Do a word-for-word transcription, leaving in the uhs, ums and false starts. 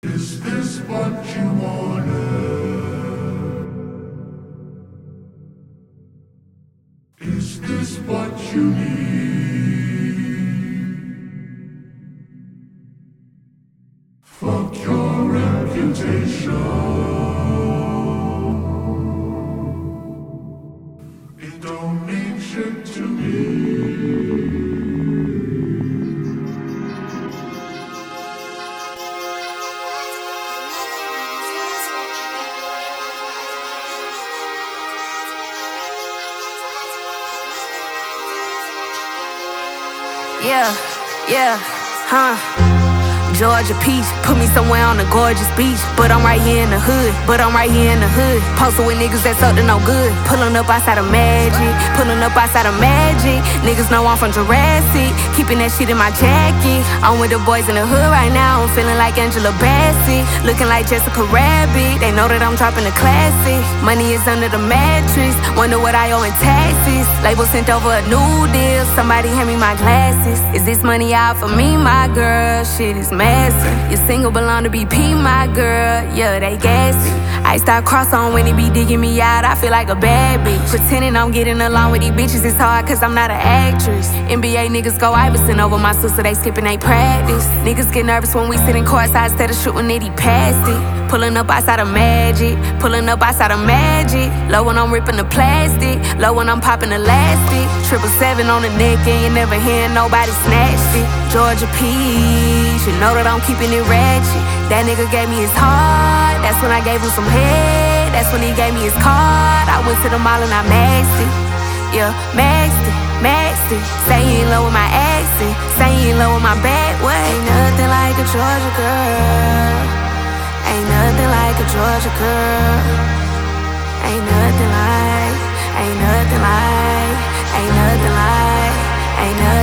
Is this what you wanted? Is this what you need? Fuck your reputation. It don't mean shit to me. Yeah, yeah, huh. Georgia Peach, put me somewhere on a gorgeous beach. But I'm right here in the hood, but I'm right here in the hood. Posted with niggas that's up to no good. Pulling up outside of Magic, pulling up outside of Magic. Niggas know I'm from Jurassic, keeping that shit in my jacket. I'm with the boys in the hood right now, I'm feeling like Angela Bassett, looking like Jessica Rabbit. They know that I'm dropping the classic. Money is under the mattress, wonder what I owe in taxes. Label sent over a new deal, somebody hand me my glasses. Is this money out for me, my girl? Shit is massive. You single belong to B P, my girl. Yeah, they gassy. I start cross on when they be digging me out. I feel like a bad bitch. Pretending I'm getting along with these bitches is hard cause I'm not an actress. N B A niggas go Iverson over my sister, they skipping they practice. Niggas get nervous when we sitting courtside instead of shooting it, he passed it. Pulling up outside of Magic, pulling up outside of Magic. Low when I'm ripping the plastic, low when I'm popping the elastic. Triple seven on the neck and you never hear nobody snatched it. Georgia Peach, you know that I'm keeping it ratchet. That nigga gave me his heart, that's when I gave him some head. That's when he gave me his card. I went to the mall and I maxed it. Yeah, maxed it, maxed it. Say he in love with my accent, say he in love with my back. Well, ain't nothing like a Georgia girl. Ain't nothing like a Georgia girl. Ain't nothing like, ain't nothing like, ain't nothing like, ain't nothing